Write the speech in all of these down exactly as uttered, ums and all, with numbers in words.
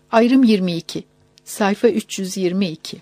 Ayrım yirmi iki. Sayfa üç yüz yirmi iki.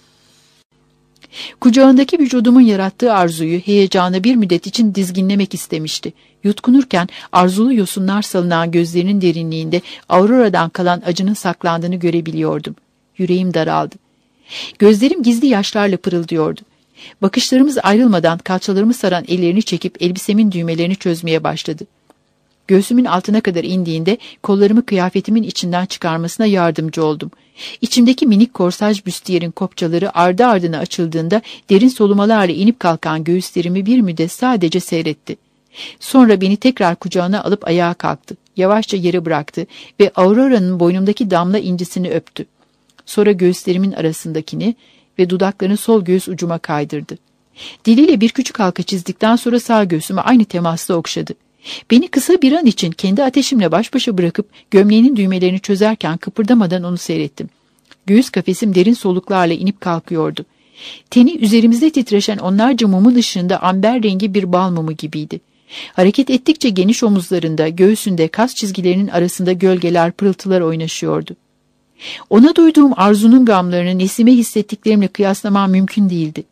Kucağındaki vücudumun yarattığı arzuyu, heyecanı bir müddet için dizginlemek istemişti. Yutkunurken arzulu yosunlar salınan gözlerinin derinliğinde Aurora'dan kalan acının saklandığını görebiliyordum. Yüreğim daraldı. Gözlerim gizli yaşlarla pırıldıyordu. Bakışlarımız ayrılmadan kalçalarımı saran ellerini çekip elbisemin düğmelerini çözmeye başladı. Göğsümün altına kadar indiğinde kollarımı kıyafetimin içinden çıkarmasına yardımcı oldum. İçimdeki minik korsaj büstiyerin kopçaları ardı ardına açıldığında derin solumalarla inip kalkan göğüslerimi bir müddet sadece seyretti. Sonra beni tekrar kucağına alıp ayağa kalktı. Yavaşça yere bıraktı ve Aurora'nın boynumdaki damla incisini öptü. Sonra göğüslerimin arasındakini ve dudaklarını sol göğüs ucuma kaydırdı. Diliyle bir küçük halka çizdikten sonra sağ göğsüme aynı temasla okşadı. Beni kısa bir an için kendi ateşimle baş başa bırakıp gömleğinin düğmelerini çözerken kıpırdamadan onu seyrettim. Göğüs kafesim derin soluklarla inip kalkıyordu. Teni üzerimizde titreşen onlarca mumun ışığında amber rengi bir bal mumu gibiydi. Hareket ettikçe geniş omuzlarında, göğsünde, kas çizgilerinin arasında gölgeler, pırıltılar oynaşıyordu. Ona duyduğum arzunun gamlarını Nesim'e hissettiklerimle kıyaslamam mümkün değildi.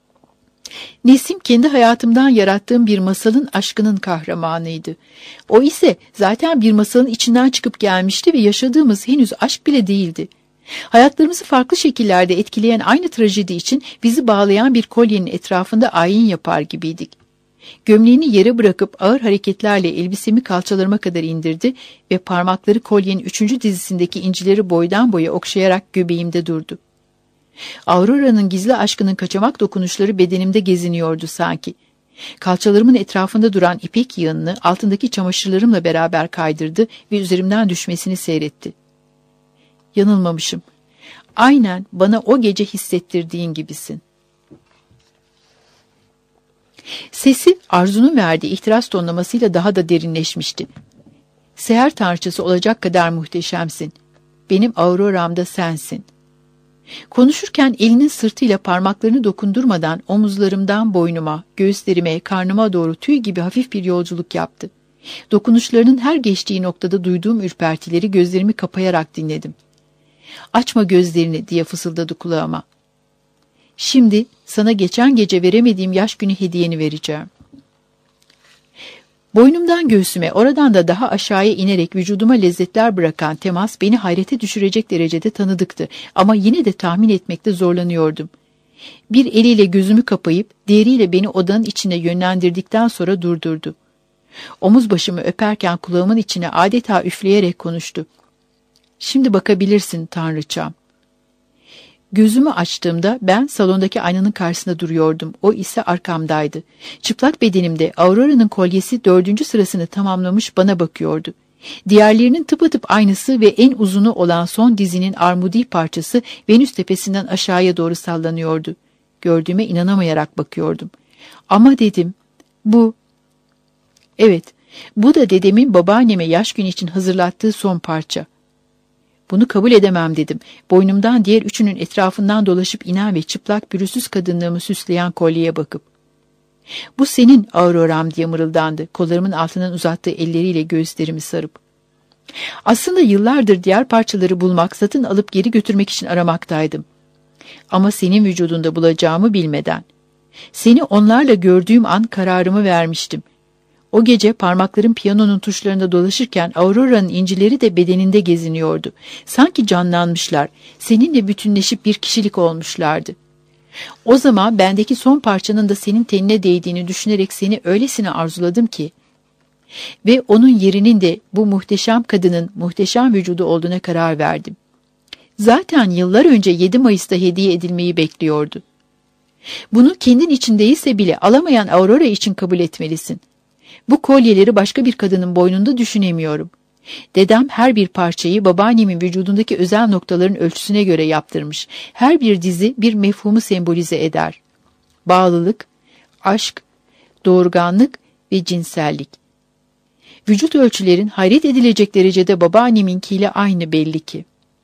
Nesim kendi hayatımdan yarattığım bir masalın aşkının kahramanıydı. O ise zaten bir masalın içinden çıkıp gelmişti ve yaşadığımız henüz aşk bile değildi. Hayatlarımızı farklı şekillerde etkileyen aynı trajedi için bizi bağlayan bir kolyenin etrafında ayin yapar gibiydik. Gömleğini yere bırakıp ağır hareketlerle elbisemi kalçalarıma kadar indirdi ve parmakları kolyenin üçüncü dizisindeki incileri boydan boya okşayarak göbeğimde durdu. Aurora'nın gizli aşkının kaçamak dokunuşları bedenimde geziniyordu sanki. Kalçalarımın etrafında duran ipek yığınını altındaki çamaşırlarımla beraber kaydırdı ve üzerimden düşmesini seyretti. Yanılmamışım. Aynen bana o gece hissettirdiğin gibisin. Sesi Arzu'nun verdiği ihtiras tonlamasıyla daha da derinleşmişti. Seher tanrıçası olacak kadar muhteşemsin. Benim Aurora'mda sensin. Konuşurken elinin sırtıyla parmaklarını dokundurmadan omuzlarımdan boynuma, göğüslerime, karnıma doğru tüy gibi hafif bir yolculuk yaptı. Dokunuşlarının her geçtiği noktada duyduğum ürpertileri gözlerimi kapayarak dinledim. "Açma gözlerini," diye fısıldadı kulağıma. "Şimdi sana geçen gece veremediğim yaş günü hediyeni vereceğim." Boynumdan göğsüme, oradan da daha aşağıya inerek vücuduma lezzetler bırakan temas beni hayrete düşürecek derecede tanıdıktı ama yine de tahmin etmekte zorlanıyordum. Bir eliyle gözümü kapayıp diğeriyle beni odanın içine yönlendirdikten sonra durdurdu. Omuz başımı öperken kulağımın içine adeta üfleyerek konuştu. "Şimdi bakabilirsin tanrıçam." Gözümü açtığımda ben salondaki aynanın karşısında duruyordum. O ise arkamdaydı. Çıplak bedenimde Aurora'nın kolyesi dördüncü sırasını tamamlamış bana bakıyordu. Diğerlerinin tıpatıp aynısı ve en uzunu olan son dizinin armudi parçası Venüs tepesinden aşağıya doğru sallanıyordu. Gördüğüme inanamayarak bakıyordum. Ama dedim, bu... Evet, bu da dedemin babaanneme yaş günü için hazırlattığı son parça. Bunu kabul edemem dedim. Boynumdan diğer üçünün etrafından dolaşıp inen ve çıplak pürüzsüz kadınlığımı süsleyen kolyeye bakıp. "Bu senin Aurora'm," diye mırıldandı, kollarımın altından uzattığı elleriyle göğüslerimi sarıp. Aslında yıllardır diğer parçaları bulmak, satın alıp geri götürmek için aramaktaydım. Ama senin vücudunda bulacağımı bilmeden. Seni onlarla gördüğüm an kararımı vermiştim. O gece parmaklarım piyanonun tuşlarında dolaşırken Aurora'nın incileri de bedeninde geziniyordu. Sanki canlanmışlar, seninle bütünleşip bir kişilik olmuşlardı. O zaman bendeki son parçanın da senin tenine değdiğini düşünerek seni öylesine arzuladım ki ve onun yerinin de bu muhteşem kadının muhteşem vücudu olduğuna karar verdim. Zaten yıllar önce yedi Mayıs'ta hediye edilmeyi bekliyordu. Bunu kendin için değilse bile alamayan Aurora için kabul etmelisin. Bu kolyeleri başka bir kadının boynunda düşünemiyorum. Dedem her bir parçayı babaannemin vücudundaki özel noktaların ölçüsüne göre yaptırmış. Her bir dizi bir mefhumu sembolize eder. Bağlılık, aşk, doğurganlık ve cinsellik. Vücut ölçülerin hayret edilecek derecede babaanneminkiyle aynı belli ki.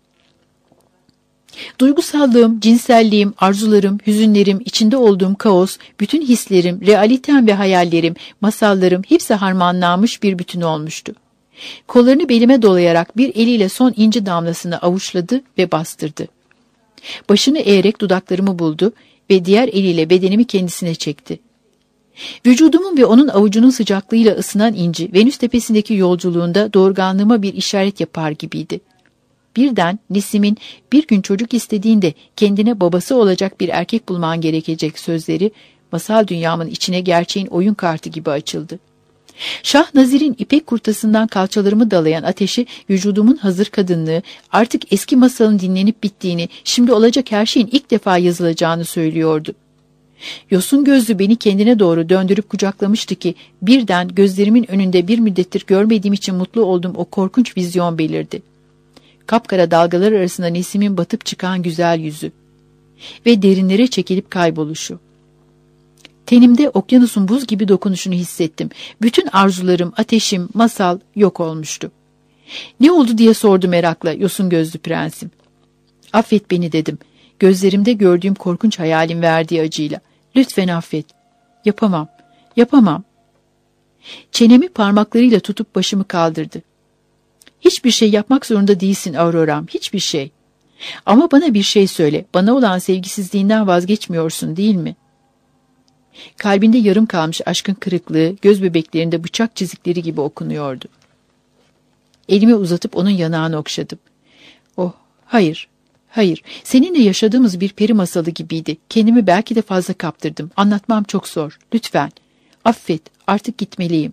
Duygusallığım, cinselliğim, arzularım, hüzünlerim, içinde olduğum kaos, bütün hislerim, realitem ve hayallerim, masallarım hepsi harmanlanmış bir bütün olmuştu. Kollarını belime dolayarak bir eliyle son inci damlasını avuçladı ve bastırdı. Başını eğerek dudaklarımı buldu ve diğer eliyle bedenimi kendisine çekti. Vücudumun ve onun avucunun sıcaklığıyla ısınan inci, Venüs tepesindeki yolculuğunda doğurganlığıma bir işaret yapar gibiydi. Birden Nesim'in bir gün çocuk istediğinde kendine babası olacak bir erkek bulman gerekecek sözleri, masal dünyamın içine gerçeğin oyun kartı gibi açıldı. Şah Nazir'in ipek kurtasından kalçalarımı dalayan ateşi, vücudumun hazır kadınlığı, artık eski masalın dinlenip bittiğini, şimdi olacak her şeyin ilk defa yazılacağını söylüyordu. Yosun gözlü beni kendine doğru döndürüp kucaklamıştı ki, birden gözlerimin önünde bir müddettir görmediğim için mutlu olduğum o korkunç vizyon belirdi. Kapkara dalgalar arasında Nesim'in batıp çıkan güzel yüzü ve derinlere çekilip kayboluşu. Tenimde okyanusun buz gibi dokunuşunu hissettim. Bütün arzularım, ateşim, masal yok olmuştu. Ne oldu diye sordu merakla yosun gözlü prensim. Affet beni dedim. Gözlerimde gördüğüm korkunç hayalin verdiği acıyla. Lütfen affet. Yapamam, yapamam. Çenemi parmaklarıyla tutup başımı kaldırdı. Hiçbir şey yapmak zorunda değilsin Aurora'm, hiçbir şey. Ama bana bir şey söyle, bana olan sevgisizliğinden vazgeçmiyorsun değil mi? Kalbinde yarım kalmış aşkın kırıklığı, göz bebeklerinde bıçak çizikleri gibi okunuyordu. Elimi uzatıp onun yanağını okşadım. Oh, hayır, hayır, seninle yaşadığımız bir peri masalı gibiydi. Kendimi belki de fazla kaptırdım. Anlatmam çok zor. Lütfen, affet, artık gitmeliyim.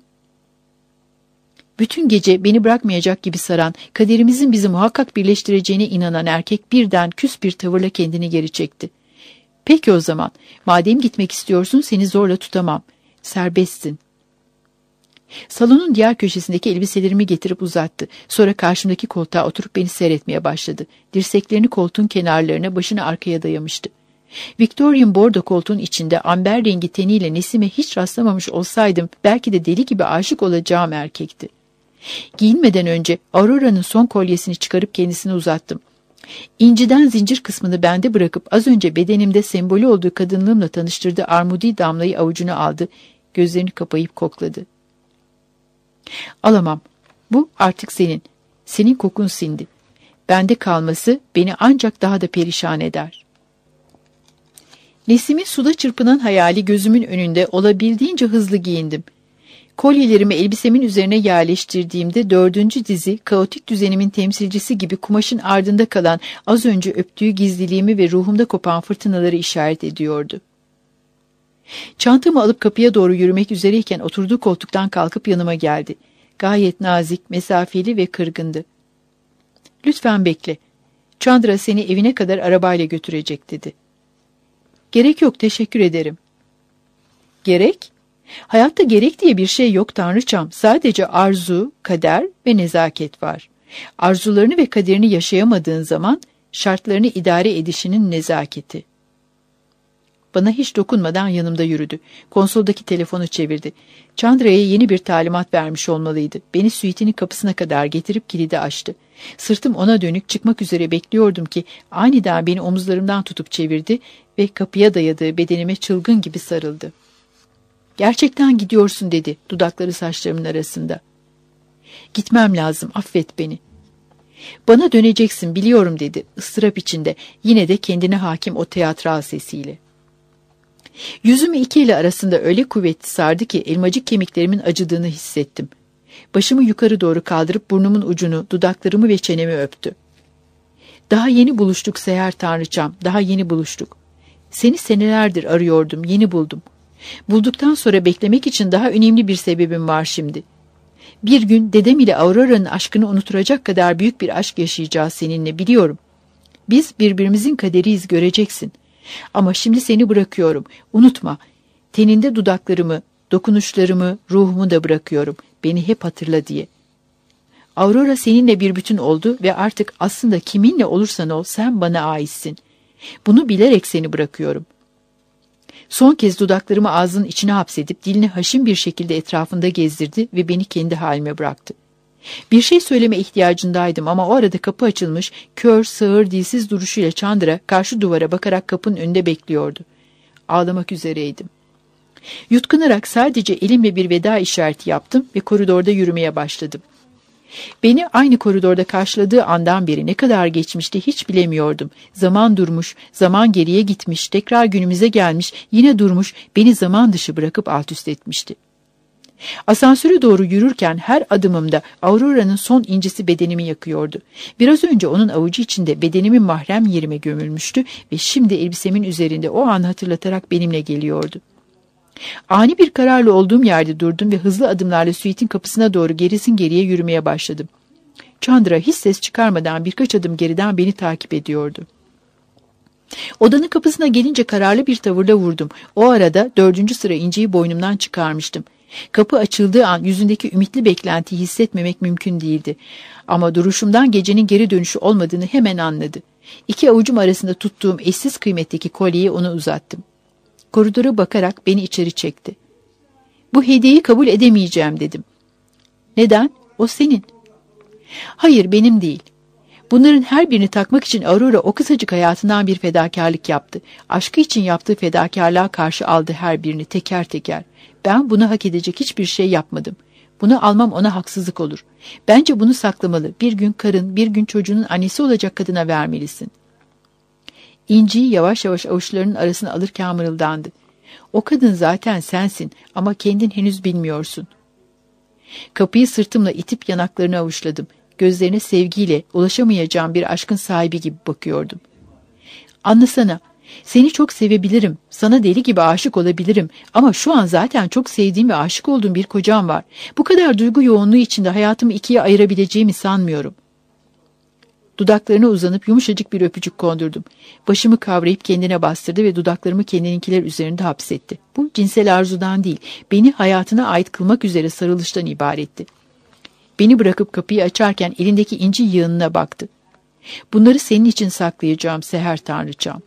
Bütün gece beni bırakmayacak gibi saran, kaderimizin bizi muhakkak birleştireceğine inanan erkek birden küs bir tavırla kendini geri çekti. Peki o zaman, madem gitmek istiyorsun seni zorla tutamam. Serbestsin. Salonun diğer köşesindeki elbiselerimi getirip uzattı. Sonra karşımdaki koltuğa oturup beni seyretmeye başladı. Dirseklerini koltuğun kenarlarına, başını arkaya dayamıştı. Victorian bordo koltuğun içinde amber rengi teniyle Nesim'e hiç rastlamamış olsaydım belki de deli gibi aşık olacağım erkekti. Giyinmeden önce Aurora'nın son kolyesini çıkarıp kendisine uzattım. İnciden zincir kısmını bende bırakıp az önce bedenimde sembolü olduğu kadınlığımla tanıştırdığı armudi damlayı avucuna aldı, gözlerini kapayıp kokladı. Alamam, bu artık senin, senin kokun sindi. Bende kalması beni ancak daha da perişan eder. Nesim'in suda çırpınan hayali gözümün önünde olabildiğince hızlı giyindim. Kolyelerimi elbisemin üzerine yerleştirdiğimde dördüncü dizi, kaotik düzenimin temsilcisi gibi kumaşın ardında kalan az önce öptüğü gizliliğimi ve ruhumda kopan fırtınaları işaret ediyordu. Çantamı alıp kapıya doğru yürümek üzereyken oturduğu koltuktan kalkıp yanıma geldi. Gayet nazik, mesafeli ve kırgındı. Lütfen bekle. Chandra seni evine kadar arabayla götürecek dedi. Gerek yok, teşekkür ederim. Gerek? Hayatta gerek diye bir şey yok tanrıçam. Sadece arzu, kader ve nezaket var. Arzularını ve kaderini yaşayamadığın zaman şartlarını idare edişinin nezaketi. Bana hiç dokunmadan yanımda yürüdü. Konsoldaki telefonu çevirdi. Chandra'ya yeni bir talimat vermiş olmalıydı. Beni suitinin kapısına kadar getirip kilidi açtı. Sırtım ona dönük çıkmak üzere bekliyordum ki aniden beni omuzlarımdan tutup çevirdi ve kapıya dayadığı bedenime çılgın gibi sarıldı. Gerçekten gidiyorsun dedi dudakları saçlarımın arasında. Gitmem lazım, affet beni. Bana döneceksin biliyorum dedi ıstırap içinde, yine de kendine hakim o tiyatral sesiyle. Yüzümü iki eli arasında öyle kuvvetli sardı ki elmacık kemiklerimin acıdığını hissettim. Başımı yukarı doğru kaldırıp burnumun ucunu, dudaklarımı ve çenemi öptü. Daha yeni buluştuk Seher tanrıçam, daha yeni buluştuk. Seni senelerdir arıyordum, yeni buldum. Bulduktan sonra beklemek için daha önemli bir sebebim var şimdi. Bir gün dedem ile Aurora'nın aşkını unutturacak kadar büyük bir aşk yaşayacağız seninle, biliyorum. Biz birbirimizin kaderiyiz, göreceksin. Ama şimdi seni bırakıyorum. Unutma, teninde dudaklarımı, dokunuşlarımı, ruhumu da bırakıyorum. Beni hep hatırla diye. Aurora seninle bir bütün oldu ve artık aslında kiminle olursan ol sen bana aitsin. Bunu bilerek seni bırakıyorum. Son kez dudaklarımı ağzının içine hapsedip dilini haşin bir şekilde etrafında gezdirdi ve beni kendi halime bıraktı. Bir şey söyleme ihtiyacındaydım ama o arada kapı açılmış, kör, sağır, dilsiz duruşuyla Chandra karşı duvara bakarak kapının önünde bekliyordu. Ağlamak üzereydim. Yutkunarak sadece elimle bir veda işareti yaptım ve koridorda yürümeye başladım. Beni aynı koridorda karşıladığı andan beri ne kadar geçmişti hiç bilemiyordum. Zaman durmuş, zaman geriye gitmiş, tekrar günümüze gelmiş, yine durmuş, beni zaman dışı bırakıp alt üst etmişti. Asansöre doğru yürürken her adımımda Aurora'nın son incisi bedenimi yakıyordu. Biraz önce onun avucu içinde bedenimin mahrem yerime gömülmüştü ve şimdi elbisemin üzerinde o anı hatırlatarak benimle geliyordu. Ani bir kararla olduğum yerde durdum ve hızlı adımlarla suite'in kapısına doğru gerisin geriye yürümeye başladım. Chandra hiç ses çıkarmadan birkaç adım geriden beni takip ediyordu. Odanın kapısına gelince kararlı bir tavırla vurdum. O arada dördüncü sıra inciyi boynumdan çıkarmıştım. Kapı açıldığı an yüzündeki ümitli beklentiyi hissetmemek mümkün değildi. Ama duruşumdan gecenin geri dönüşü olmadığını hemen anladı. İki avucum arasında tuttuğum eşsiz kıymetteki kolyeyi ona uzattım. Koridora bakarak beni içeri çekti. Bu hediyeyi kabul edemeyeceğim dedim. Neden? O senin. Hayır, benim değil. Bunların her birini takmak için Aurora o kısacık hayatından bir fedakarlık yaptı. Aşkı için yaptığı fedakarlığa karşı aldı her birini teker teker. Ben bunu hak edecek hiçbir şey yapmadım. Bunu almam ona haksızlık olur. Bence bunu saklamalı. Bir gün karın, bir gün çocuğunun annesi olacak kadına vermelisin. İnci'yi yavaş yavaş avuçlarının arasına alırken mırıldandı. O kadın zaten sensin ama kendin henüz bilmiyorsun. Kapıyı sırtımla itip yanaklarını avuçladım. Gözlerine sevgiyle ulaşamayacağım bir aşkın sahibi gibi bakıyordum. Anlasana, seni çok sevebilirim, sana deli gibi aşık olabilirim ama şu an zaten çok sevdiğim ve aşık olduğum bir kocam var. Bu kadar duygu yoğunluğu içinde hayatımı ikiye ayırabileceğimi sanmıyorum. Dudaklarına uzanıp yumuşacık bir öpücük kondurdum. Başımı kavrayıp kendine bastırdı ve dudaklarımı kendininkiler üzerinde hapsetti. Bu cinsel arzudan değil, beni hayatına ait kılmak üzere sarılıştan ibaretti. Beni bırakıp kapıyı açarken elindeki inci yığınına baktı. Bunları senin için saklayacağım seher tanrıçam.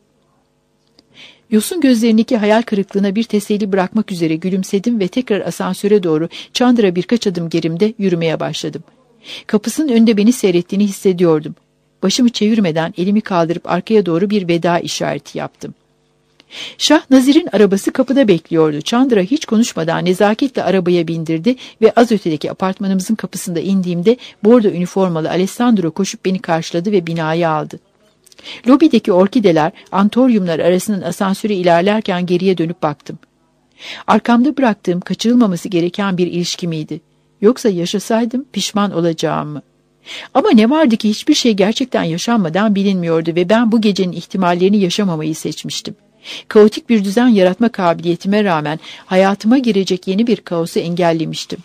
Yosun gözlerindeki hayal kırıklığına bir teselli bırakmak üzere gülümsedim ve tekrar asansöre doğru Chandra birkaç adım gerimde yürümeye başladım. Kapısının önünde beni seyrettiğini hissediyordum. Başımı çevirmeden elimi kaldırıp arkaya doğru bir veda işareti yaptım. Şah Nazir'in arabası kapıda bekliyordu. Chandra hiç konuşmadan nezaketle arabaya bindirdi ve az ötedeki apartmanımızın kapısında indiğimde bordo üniformalı Alessandro koşup beni karşıladı ve binaya aldı. Lobideki orkideler, antoryumlar arasından asansöre ilerlerken geriye dönüp baktım. Arkamda bıraktığım kaçırılmaması gereken bir ilişki miydi? Yoksa yaşasaydım pişman olacağım mı? Ama ne vardı ki hiçbir şey gerçekten yaşanmadan bilinmiyordu ve ben bu gecenin ihtimallerini yaşamamayı seçmiştim. Kaotik bir düzen yaratma kabiliyetime rağmen hayatıma girecek yeni bir kaosu engellemiştim.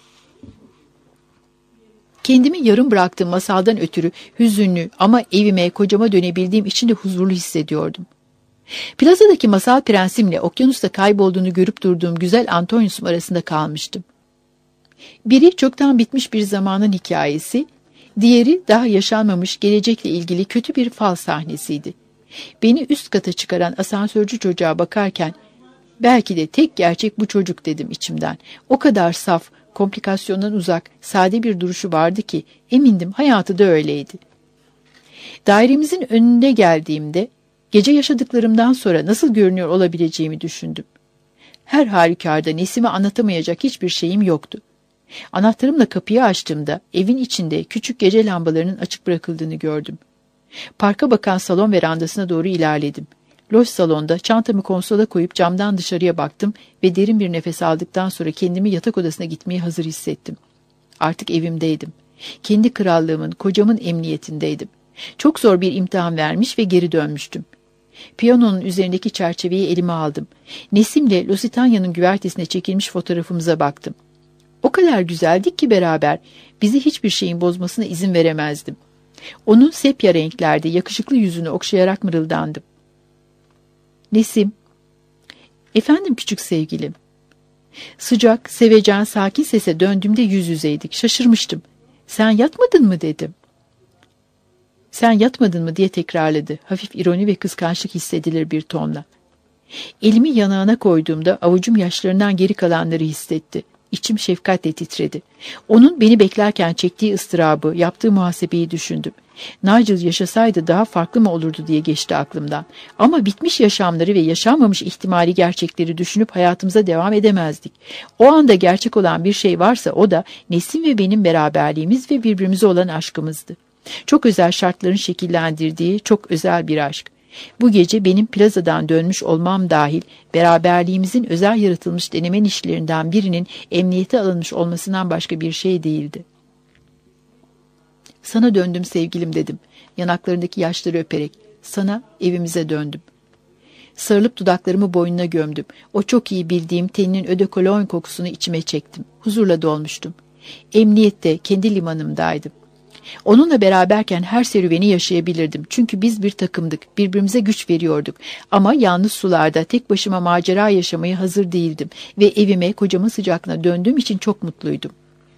Kendimi yarım bıraktığım masaldan ötürü hüzünlü ama evime, kocama dönebildiğim için de huzurlu hissediyordum. Plazadaki masal prensimle okyanusta kaybolduğunu görüp durduğum güzel Antonius'um arasında kalmıştım. Biri çoktan bitmiş bir zamanın hikayesi, diğeri daha yaşanmamış gelecekle ilgili kötü bir fal sahnesiydi. Beni üst kata çıkaran asansörcü çocuğa bakarken, belki de tek gerçek bu çocuk dedim içimden. O kadar saf, komplikasyondan uzak, sade bir duruşu vardı ki emindim hayatı da öyleydi. Dairemizin önüne geldiğimde gece yaşadıklarımdan sonra nasıl görünüyor olabileceğimi düşündüm. Her halükarda Nesim'e anlatamayacak hiçbir şeyim yoktu. Anahtarımla kapıyı açtığımda evin içinde küçük gece lambalarının açık bırakıldığını gördüm. Parka bakan salon verandasına doğru ilerledim. Loş salonda çantamı konsola koyup camdan dışarıya baktım ve derin bir nefes aldıktan sonra kendimi yatak odasına gitmeye hazır hissettim. Artık evimdeydim. Kendi krallığımın, kocamın emniyetindeydim. Çok zor bir imtihan vermiş ve geri dönmüştüm. Piyanonun üzerindeki çerçeveyi elime aldım. Nesim'le Lusitania'nın güvertesine çekilmiş fotoğrafımıza baktım. O kadar güzeldik ki beraber bizi hiçbir şeyin bozmasına izin veremezdim. Onun sepya renklerde yakışıklı yüzünü okşayarak mırıldandım. Nesim, efendim küçük sevgilim. Sıcak, sevecen, sakin sese döndüğümde yüz yüzeydik. Şaşırmıştım. Sen yatmadın mı dedim. Sen yatmadın mı diye tekrarladı. Hafif ironi ve kıskançlık hissedilir bir tonla. Elimi yanağına koyduğumda avucum yaşlarından geri kalanları hissetti. İçim şefkatle titredi. Onun beni beklerken çektiği ıstırabı, yaptığı muhasebeyi düşündüm. Nigel yaşasaydı daha farklı mı olurdu diye geçti aklımdan. Ama bitmiş yaşamları ve yaşanmamış ihtimali gerçekleri düşünüp hayatımıza devam edemezdik. O anda gerçek olan bir şey varsa o da Nesim ve benim beraberliğimiz ve birbirimize olan aşkımızdı. Çok özel şartların şekillendirdiği çok özel bir aşk. Bu gece benim plazadan dönmüş olmam dahil beraberliğimizin özel yaratılmış denemen işlerinden birinin emniyete alınmış olmasından başka bir şey değildi. Sana döndüm sevgilim dedim, yanaklarındaki yaşları öperek. Sana, evimize döndüm. Sarılıp dudaklarımı boynuna gömdüm. O çok iyi bildiğim teninin öde kolon kokusunu içime çektim. Huzurla dolmuştum. Emniyette, kendi limanımdaydım. Onunla beraberken her serüveni yaşayabilirdim. Çünkü biz bir takımdık, birbirimize güç veriyorduk. Ama yalnız sularda tek başıma macera yaşamaya hazır değildim. Ve evime, kocamın sıcaklığına döndüğüm için çok mutluydum.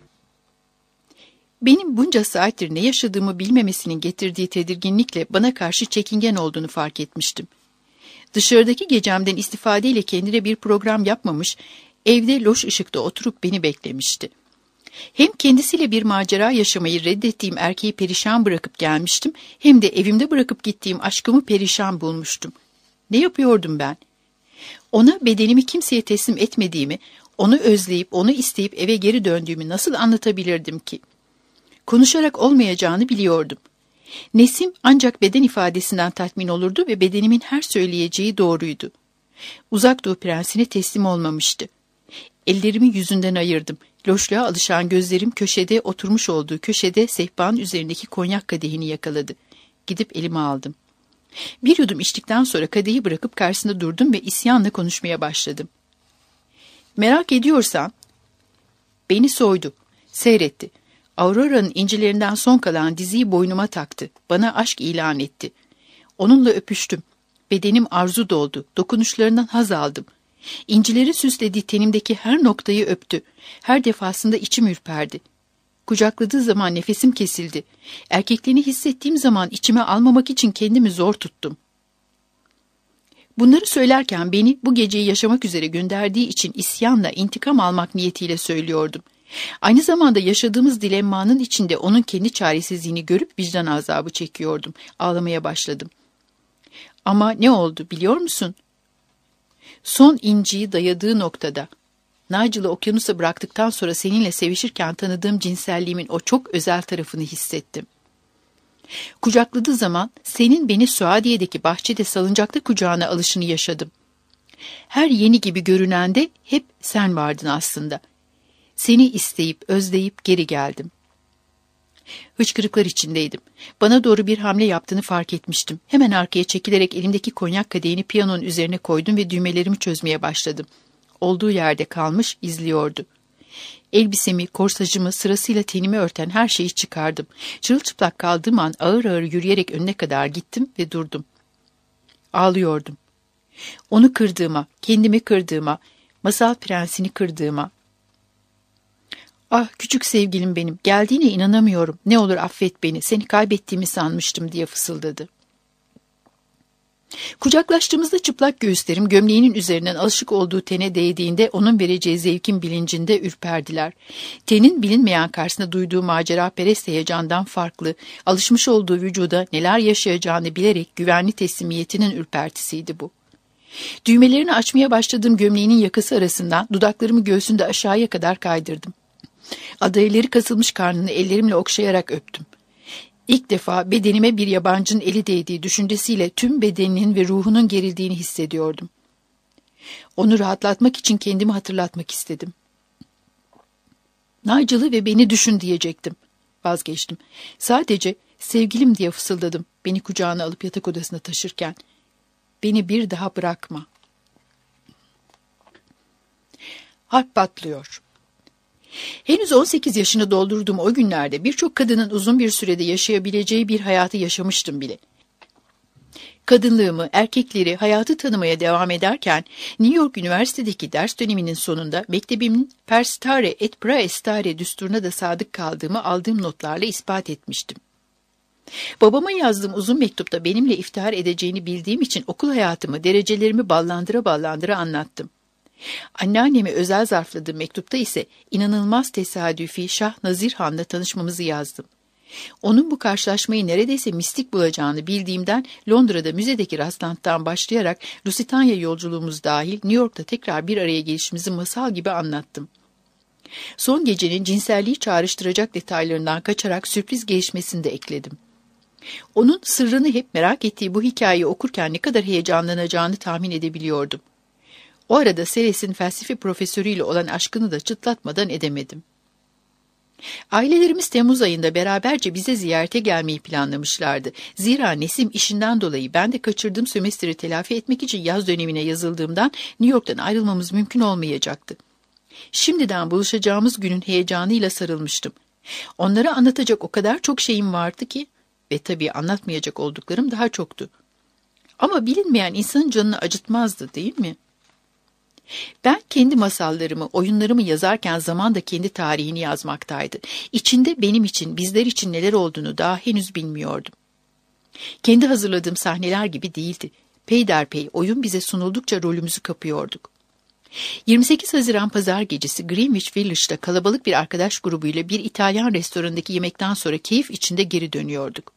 Benim bunca saattir ne yaşadığımı bilmemesinin getirdiği tedirginlikle bana karşı çekingen olduğunu fark etmiştim. Dışarıdaki gecemden istifadeyle kendine bir program yapmamış, evde loş ışıkta oturup beni beklemişti. Hem kendisiyle bir macera yaşamayı reddettiğim erkeği perişan bırakıp gelmiştim, hem de evimde bırakıp gittiğim aşkımı perişan bulmuştum. Ne yapıyordum ben? Ona bedenimi kimseye teslim etmediğimi, onu özleyip, onu isteyip eve geri döndüğümü nasıl anlatabilirdim ki? Konuşarak olmayacağını biliyordum. Nesim ancak beden ifadesinden tatmin olurdu ve bedenimin her söyleyeceği doğruydu. Uzak Doğu prensine teslim olmamıştı. Ellerimi yüzünden ayırdım. Loşluğa alışan gözlerim köşede oturmuş olduğu köşede sehpanın üzerindeki konyak kadehini yakaladı. Gidip elime aldım. Bir yudum içtikten sonra kadehi bırakıp karşısında durdum ve isyanla konuşmaya başladım. Merak ediyorsan, beni soydu, seyretti. Aurora'nın incilerinden son kalan diziyi boynuma taktı. Bana aşk ilan etti. Onunla öpüştüm. Bedenim arzu doldu. Dokunuşlarından haz aldım. İncileri süslediği tenimdeki her noktayı öptü. Her defasında içim ürperdi. Kucakladığı zaman nefesim kesildi. Erkekliğini hissettiğim zaman içime almamak için kendimi zor tuttum. Bunları söylerken beni bu geceyi yaşamak üzere gönderdiği için isyanla intikam almak niyetiyle söylüyordum. Aynı zamanda yaşadığımız dilemmanın içinde onun kendi çaresizliğini görüp vicdan azabı çekiyordum. Ağlamaya başladım. Ama ne oldu biliyor musun? Son inciyi dayadığı noktada, Nigel'ı okyanusa bıraktıktan sonra seninle sevişirken tanıdığım cinselliğimin o çok özel tarafını hissettim. Kucakladığı zaman senin beni Suadiye'deki bahçede salıncakta kucağına alışını yaşadım. Her yeni gibi görünende hep sen vardın aslında. Seni isteyip, özleyip geri geldim. Hıçkırıklar içindeydim. Bana doğru bir hamle yaptığını fark etmiştim. Hemen arkaya çekilerek elimdeki konyak kadehini piyanonun üzerine koydum ve düğmelerimi çözmeye başladım. Olduğu yerde kalmış, izliyordu. Elbisemi, korsajımı, sırasıyla tenimi örten her şeyi çıkardım. Çırılçıplak kaldığım an ağır ağır yürüyerek önüne kadar gittim ve durdum. Ağlıyordum. Onu kırdığıma, kendimi kırdığıma, masal prensini kırdığıma. Ah küçük sevgilim benim, geldiğine inanamıyorum. Ne olur affet beni, seni kaybettiğimi sanmıştım diye fısıldadı. Kucaklaştığımızda çıplak göğüslerim gömleğinin üzerinden alışık olduğu tene değdiğinde onun vereceği zevkin bilincinde ürperdiler. Tenin bilinmeyen karşısında duyduğu maceraperest heyecandan farklı, alışmış olduğu vücuda neler yaşayacağını bilerek güvenli teslimiyetinin ürpertisiydi bu. Düğmelerini açmaya başladığım gömleğinin yakası arasından dudaklarımı göğsünde aşağıya kadar kaydırdım. Adayları kasılmış karnını ellerimle okşayarak öptüm. İlk defa bedenime bir yabancının eli değdiği düşüncesiyle tüm bedeninin ve ruhunun gerildiğini hissediyordum. Onu rahatlatmak için kendimi hatırlatmak istedim. Nigel'ı ve beni düşün diyecektim. Vazgeçtim. Sadece sevgilim diye fısıldadım beni kucağına alıp yatak odasına taşırken. Beni bir daha bırakma. Harp patlıyor. Henüz on sekiz yaşını doldurduğum o günlerde birçok kadının uzun bir sürede yaşayabileceği bir hayatı yaşamıştım bile. Kadınlığımı, erkekleri, hayatı tanımaya devam ederken New York Üniversitedeki ders döneminin sonunda mektebimin per stare et pra estare düsturuna da sadık kaldığımı aldığım notlarla ispat etmiştim. Babama yazdığım uzun mektupta benimle iftihar edeceğini bildiğim için okul hayatımı, derecelerimi ballandıra ballandıra anlattım. Anneanneme özel zarfladığım mektupta ise inanılmaz tesadüfi Şah Nazir Han'la tanışmamızı yazdım. Onun bu karşılaşmayı neredeyse mistik bulacağını bildiğimden Londra'da müzedeki rastlantıdan başlayarak Lusitania yolculuğumuz dahil New York'ta tekrar bir araya gelişimizi masal gibi anlattım. Son gecenin cinselliği çağrıştıracak detaylarından kaçarak sürpriz gelişmesini de ekledim. Onun sırrını hep merak ettiği bu hikayeyi okurken ne kadar heyecanlanacağını tahmin edebiliyordum. O arada Seres'in felsefe profesörüyle olan aşkını da çıtlatmadan edemedim. Ailelerimiz Temmuz ayında beraberce bize ziyarete gelmeyi planlamışlardı. Zira Nesim işinden dolayı ben de kaçırdığım sömestri telafi etmek için yaz dönemine yazıldığımdan New York'tan ayrılmamız mümkün olmayacaktı. Şimdiden buluşacağımız günün heyecanıyla sarılmıştım. Onlara anlatacak o kadar çok şeyim vardı ki ve tabii anlatmayacak olduklarım daha çoktu. Ama bilinmeyen insanın canını acıtmazdı, değil mi? Ben kendi masallarımı, oyunlarımı yazarken zaman da kendi tarihini yazmaktaydı. İçinde benim için, bizler için neler olduğunu daha henüz bilmiyordum. Kendi hazırladığım sahneler gibi değildi. Peyderpey oyun bize sunuldukça rolümüzü kapıyorduk. yirmi sekiz Haziran Pazar gecesi Greenwich Village'da kalabalık bir arkadaş grubuyla bir İtalyan restoranındaki yemekten sonra keyif içinde geri dönüyorduk.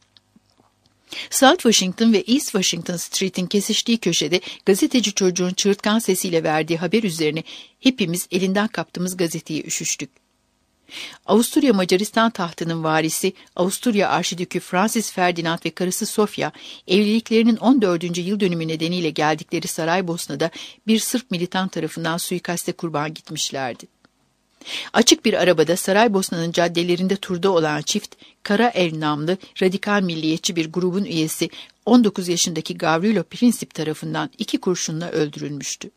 South Washington ve East Washington Street'in kesiştiği köşede gazeteci çocuğun çığırtkan sesiyle verdiği haber üzerine hepimiz elinden kaptığımız gazeteye üşüştük. Avusturya Macaristan tahtının varisi Avusturya Arşidükü Francis Ferdinand ve karısı Sofia, evliliklerinin on dördüncü yıl dönümü nedeniyle geldikleri Saraybosna'da bir Sırp militan tarafından suikaste kurban gitmişlerdi. Açık bir arabada Saraybosna'nın caddelerinde turda olan çift, Kara El namlı radikal milliyetçi bir grubun üyesi on dokuz yaşındaki Gavrilo Princip tarafından iki kurşunla öldürülmüştü.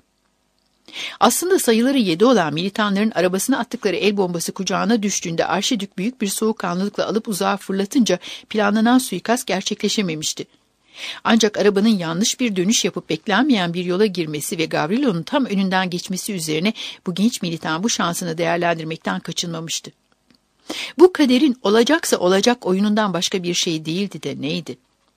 Aslında sayıları yedi olan militanların arabasına attıkları el bombası kucağına düştüğünde Arşidük büyük bir soğukkanlılıkla alıp uzağa fırlatınca planlanan suikast gerçekleşememişti. Ancak arabanın yanlış bir dönüş yapıp beklenmeyen bir yola girmesi ve Gavrilo'nun tam önünden geçmesi üzerine bu genç militan bu şansını değerlendirmekten kaçınmamıştı. Bu kaderin olacaksa olacak oyunundan başka bir şey değildi de neydi?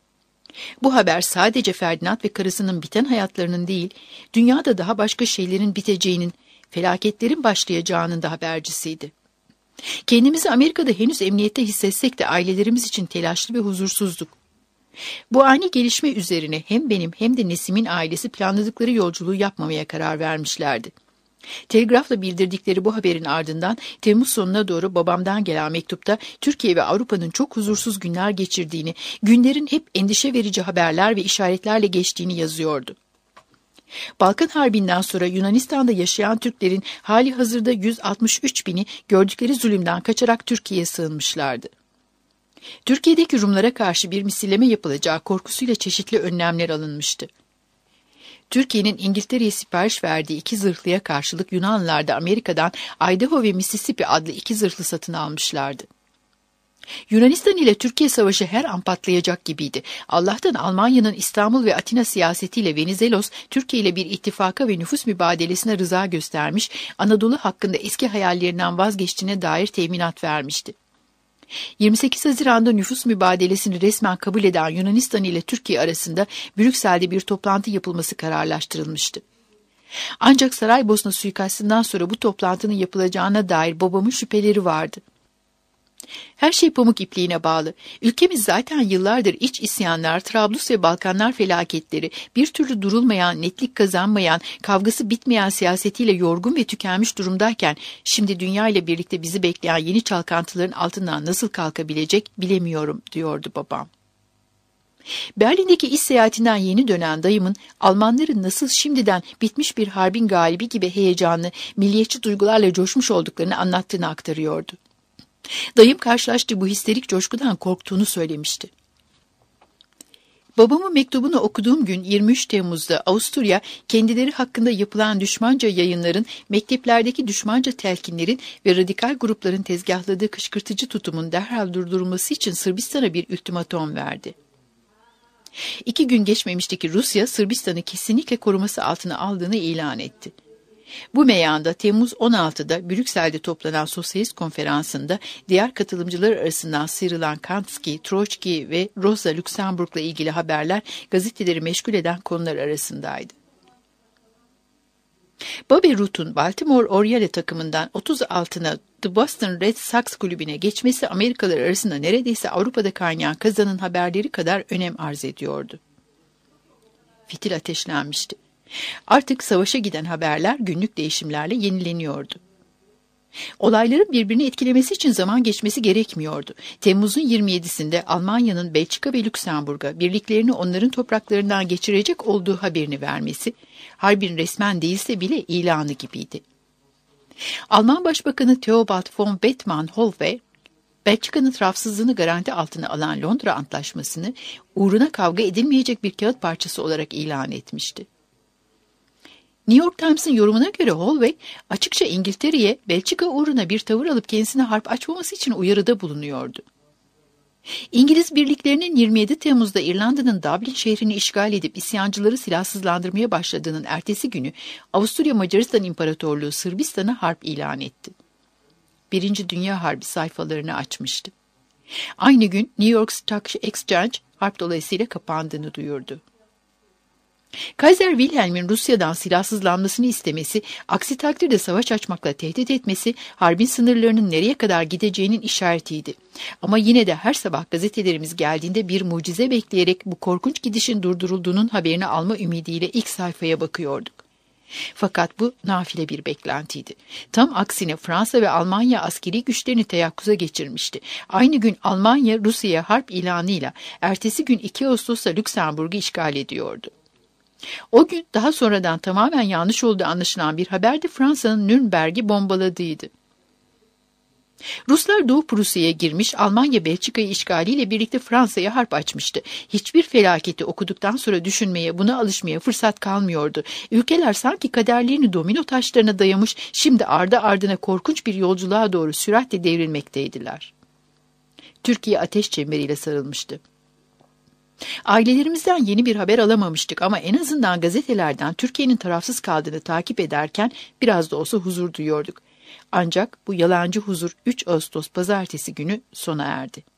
Bu haber sadece Ferdinand ve karısının biten hayatlarının değil, dünyada daha başka şeylerin biteceğinin, felaketlerin başlayacağının da habercisiydi. Kendimizi Amerika'da henüz emniyette hissetsek de ailelerimiz için telaşlı ve huzursuzduk. Bu ani gelişme üzerine hem benim hem de Nesim'in ailesi planladıkları yolculuğu yapmamaya karar vermişlerdi. Telgrafla bildirdikleri bu haberin ardından Temmuz sonuna doğru babamdan gelen mektupta Türkiye ve Avrupa'nın çok huzursuz günler geçirdiğini, günlerin hep endişe verici haberler ve işaretlerle geçtiğini yazıyordu. Balkan Harbi'nden sonra Yunanistan'da yaşayan Türklerin hali hazırda yüz altmış üç bini gördükleri zulümden kaçarak Türkiye'ye sığınmışlardı. Türkiye'deki Rumlara karşı bir misilleme yapılacağı korkusuyla çeşitli önlemler alınmıştı. Türkiye'nin İngiltere'ye sipariş verdiği iki zırhlıya karşılık Yunanlılar da Amerika'dan Idaho ve Mississippi adlı iki zırhlı satın almışlardı. Yunanistan ile Türkiye savaşı her an patlayacak gibiydi. Allah'tan Almanya'nın İstanbul ve Atina siyasetiyle Venizelos, Türkiye ile bir ittifaka ve nüfus mübadelesine rıza göstermiş, Anadolu hakkında eski hayallerinden vazgeçtiğine dair teminat vermişti. yirmi sekiz Haziran'da nüfus mübadelesini resmen kabul eden Yunanistan ile Türkiye arasında Brüksel'de bir toplantı yapılması kararlaştırılmıştı. Ancak Saraybosna suikastından sonra bu toplantının yapılacağına dair babamın şüpheleri vardı. Her şey pamuk ipliğine bağlı. Ülkemiz zaten yıllardır iç isyanlar, Trablus ve Balkanlar felaketleri, bir türlü durulmayan, netlik kazanmayan, kavgası bitmeyen siyasetiyle yorgun ve tükenmiş durumdayken, şimdi dünya ile birlikte bizi bekleyen yeni çalkantıların altından nasıl kalkabilecek bilemiyorum, diyordu babam. Berlin'deki iş seyahatinden yeni dönen dayımın, Almanların nasıl şimdiden bitmiş bir harbin galibi gibi heyecanlı, milliyetçi duygularla coşmuş olduklarını anlattığını aktarıyordu. Dayım karşılaştığı bu histerik coşkudan korktuğunu söylemişti. Babamın mektubunu okuduğum gün yirmi üç Temmuz'da Avusturya, kendileri hakkında yapılan düşmanca yayınların, mekteplerdeki düşmanca telkinlerin ve radikal grupların tezgahladığı kışkırtıcı tutumun derhal durdurulması için Sırbistan'a bir ultimatom verdi. İki gün geçmemişti ki Rusya, Sırbistan'ı kesinlikle koruması altına aldığını ilan etti. Bu meyanda Temmuz on altıda Brüksel'de toplanan Sosyalist Konferansı'nda diğer katılımcılar arasından sıyrılan Kanski, Troçki ve Rosa Luxemburg'la ilgili haberler gazeteleri meşgul eden konular arasındaydı. Bobby Root'un Baltimore Oriole takımından otuz altına The Boston Red Sox kulübüne geçmesi Amerikalılar arasında neredeyse Avrupa'da kaynayan kazanın haberleri kadar önem arz ediyordu. Fitil ateşlenmişti. Artık savaşa giden haberler günlük değişimlerle yenileniyordu. Olayların birbirini etkilemesi için zaman geçmesi gerekmiyordu. Temmuz'un yirmi yedisinde Almanya'nın Belçika ve Lüksemburg'a birliklerini onların topraklarından geçirecek olduğu haberini vermesi, harbin resmen değilse bile ilanı gibiydi. Alman Başbakanı Theobald von Bethmann-Hollweg, Belçika'nın tarafsızlığını garanti altına alan Londra Antlaşması'nı uğruna kavga edilmeyecek bir kağıt parçası olarak ilan etmişti. New York Times'ın yorumuna göre Hollweg açıkça İngiltere'ye Belçika uğruna bir tavır alıp kendisine harp açmaması için uyarıda bulunuyordu. İngiliz birliklerinin yirmi yedi Temmuz'da İrlanda'nın Dublin şehrini işgal edip isyancıları silahsızlandırmaya başladığının ertesi günü Avusturya Macaristan İmparatorluğu Sırbistan'a harp ilan etti. Birinci Dünya Harbi sayfalarını açmıştı. Aynı gün New York Stock Exchange harp dolayısıyla kapandığını duyurdu. Kaiser Wilhelm'in Rusya'dan silahsızlanmasını istemesi, aksi takdirde savaş açmakla tehdit etmesi, harbin sınırlarının nereye kadar gideceğinin işaretiydi. Ama yine de her sabah gazetelerimiz geldiğinde bir mucize bekleyerek bu korkunç gidişin durdurulduğunun haberini alma ümidiyle ilk sayfaya bakıyorduk. Fakat bu nafile bir beklentiydi. Tam aksine Fransa ve Almanya askeri güçlerini teyakkuza geçirmişti. Aynı gün Almanya Rusya'ya harp ilanıyla, ertesi gün iki Ağustos'ta Lüksemburg'u işgal ediyordu. O gün daha sonradan tamamen yanlış olduğu anlaşılan bir haber de Fransa'nın Nürnberg'i bombaladığıydı. Ruslar Doğu Prusya'ya girmiş, Almanya Belçika'yı işgaliyle birlikte Fransa'ya harp açmıştı. Hiçbir felaketi okuduktan sonra düşünmeye, buna alışmaya fırsat kalmıyordu. Ülkeler sanki kaderlerini domino taşlarına dayamış, şimdi ardı ardına korkunç bir yolculuğa doğru süratle devrilmekteydiler. Türkiye ateş çemberiyle sarılmıştı. Ailelerimizden yeni bir haber alamamıştık ama en azından gazetelerden Türkiye'nin tarafsız kaldığını takip ederken biraz da olsa huzur duyuyorduk. Ancak bu yalancı huzur üç Ağustos pazartesi günü sona erdi.